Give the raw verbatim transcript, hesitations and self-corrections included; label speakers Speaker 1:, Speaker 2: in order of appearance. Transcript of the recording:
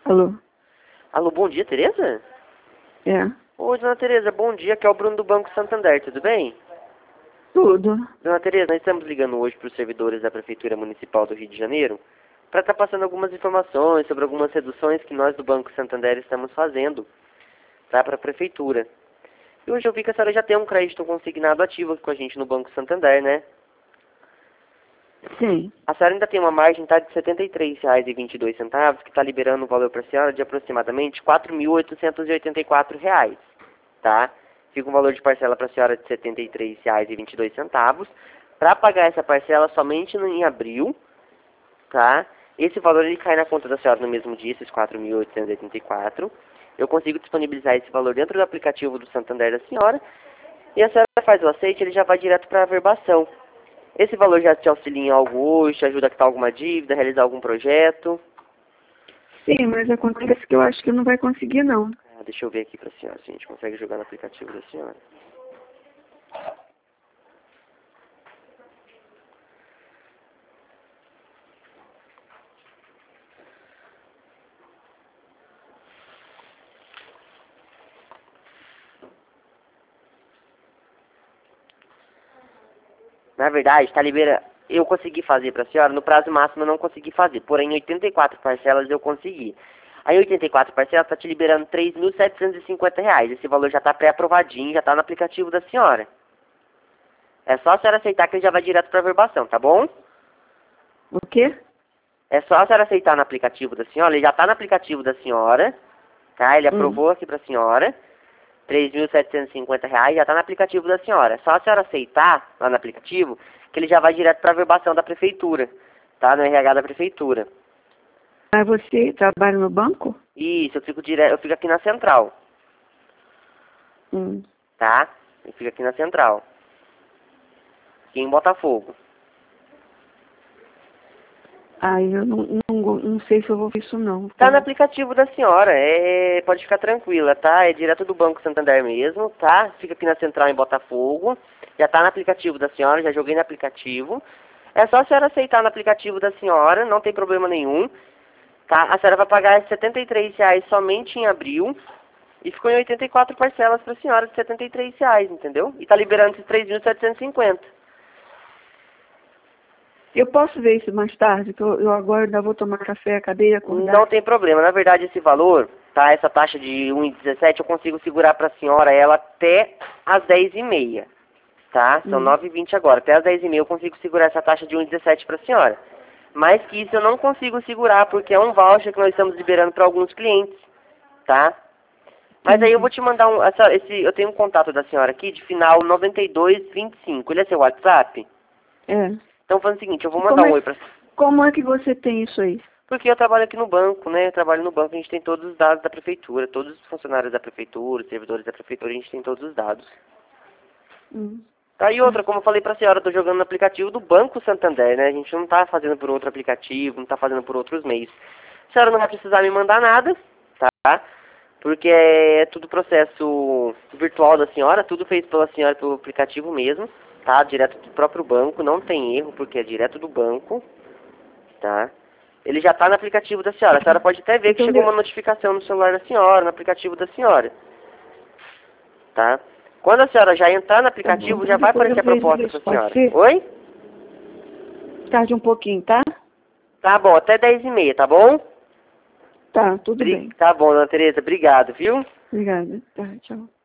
Speaker 1: Alô?
Speaker 2: Alô, bom dia, Tereza?
Speaker 1: É.
Speaker 2: Oi, dona Tereza, bom dia, aqui é o Bruno do Banco Santander, tudo bem?
Speaker 1: Tudo.
Speaker 2: Dona Tereza, nós estamos ligando hoje para os servidores da Prefeitura Municipal do Rio de Janeiro para estar passando algumas informações sobre algumas reduções que nós do Banco Santander estamos fazendo, tá, para a Prefeitura. E hoje eu vi que a senhora já tem um crédito consignado ativo aqui com a gente no Banco Santander, né?
Speaker 1: Sim.
Speaker 2: A senhora ainda tem uma margem, tá, de setenta e três reais e vinte e dois centavos, que está liberando o valor para a senhora de aproximadamente quatro mil oitocentos e oitenta e quatro reais, tá? Fica um valor de parcela para a senhora de setenta e três reais e vinte e dois centavos. Para pagar essa parcela somente no, em abril, tá? Esse valor ele cai na conta da senhora no mesmo dia, esses quatro mil oitocentos e oitenta e quatro. Eu consigo disponibilizar esse valor dentro do aplicativo do Santander da senhora. E a senhora faz o aceite, ele já vai direto para a averbação. Esse valor já te auxilia em algo hoje, te ajuda a quitar alguma dívida, realizar algum projeto?
Speaker 1: Sim, mas acontece que eu acho que não vai conseguir, não.
Speaker 2: Ah, deixa eu ver aqui para a senhora, se a gente consegue jogar no aplicativo da senhora. Na verdade, tá libera... eu consegui fazer para a senhora, no prazo máximo eu não consegui fazer, porém em oitenta e quatro parcelas eu consegui. Aí oitenta e quatro parcelas está te liberando três mil setecentos e cinquenta reais, esse valor já está pré-aprovadinho, já está no aplicativo da senhora. É só a senhora aceitar que ele já vai direto para a averbação, tá bom?
Speaker 1: O quê?
Speaker 2: É só a senhora aceitar no aplicativo da senhora, ele já está no aplicativo da senhora, tá? Ele aprovou
Speaker 1: Hum.
Speaker 2: aqui para a senhora, três mil setecentos e cinquenta reais, já está no aplicativo da senhora. É só a senhora aceitar lá no aplicativo, que ele já vai direto para a averbação da prefeitura, tá? No R H da prefeitura.
Speaker 1: Mas você trabalha no banco?
Speaker 2: Isso, eu fico, dire... eu fico aqui na central,
Speaker 1: Hum.
Speaker 2: tá? Eu fico aqui na central, aqui em Botafogo.
Speaker 1: Aí eu não, não, não sei se eu vou ver isso, não.
Speaker 2: Tá no aplicativo da senhora, é, pode ficar tranquila, tá? É direto do Banco Santander mesmo, tá? Fica aqui na central em Botafogo, já tá no aplicativo da senhora, já joguei no aplicativo. É só a senhora aceitar no aplicativo da senhora, não tem problema nenhum, tá? A senhora vai pagar setenta e três reais somente em abril e ficou em oitenta e quatro parcelas pra senhora de setenta e três reais, entendeu? E tá liberando esses três mil setecentos e cinquenta.
Speaker 1: Eu posso ver isso mais tarde, que eu, eu agora ainda vou tomar café, acabei de acordar.
Speaker 2: Não tem problema. Na verdade, esse valor, tá? Essa taxa de um vírgula dezessete, eu consigo segurar para a senhora ela até às dez e meia, tá? São
Speaker 1: Hum.
Speaker 2: nove e vinte agora. Até às dez e meia eu consigo segurar essa taxa de um vírgula dezessete para a senhora. Mais que isso eu não consigo segurar, porque é um voucher que nós estamos liberando para alguns clientes, tá? Mas aí eu vou te mandar um... Essa, esse, eu tenho um contato da senhora aqui, de final noventa e dois vinte e cinco. Ele é seu WhatsApp?
Speaker 1: É.
Speaker 2: Então, faz o seguinte, eu vou
Speaker 1: Como
Speaker 2: mandar um
Speaker 1: é,
Speaker 2: oi para...
Speaker 1: como é que você tem isso aí?
Speaker 2: Porque eu trabalho aqui no banco, né? Eu trabalho no banco, a gente tem todos os dados da prefeitura, todos os funcionários da prefeitura, os servidores da prefeitura, a gente tem todos os dados.
Speaker 1: Hum.
Speaker 2: Tá, e outra, como eu falei pra senhora, eu tô jogando no aplicativo do Banco Santander, né? A gente não tá fazendo por outro aplicativo, não tá fazendo por outros meios. A senhora não vai precisar me mandar nada, tá? Porque é tudo processo virtual da senhora, tudo feito pela senhora pelo aplicativo mesmo, tá? Direto do próprio banco, não tem erro, porque é direto do banco, tá? Ele já está no aplicativo da senhora. A senhora pode até ver que
Speaker 1: Então,
Speaker 2: chegou
Speaker 1: eu-
Speaker 2: uma notificação no celular da senhora, no aplicativo da senhora. Tá? Quando a senhora já entrar no aplicativo,
Speaker 1: Então
Speaker 2: já vai
Speaker 1: depois eu
Speaker 2: aparecer a
Speaker 1: vejo
Speaker 2: proposta
Speaker 1: isso,
Speaker 2: para a
Speaker 1: pode
Speaker 2: senhora.
Speaker 1: ser?
Speaker 2: Oi?
Speaker 1: Tarde um pouquinho, tá?
Speaker 2: Tá bom, até dez e meia, tá bom?
Speaker 1: Tá, tudo
Speaker 2: Bri-
Speaker 1: bem.
Speaker 2: Tá bom, dona Tereza, obrigado, viu?
Speaker 1: Obrigada. Tá, tchau.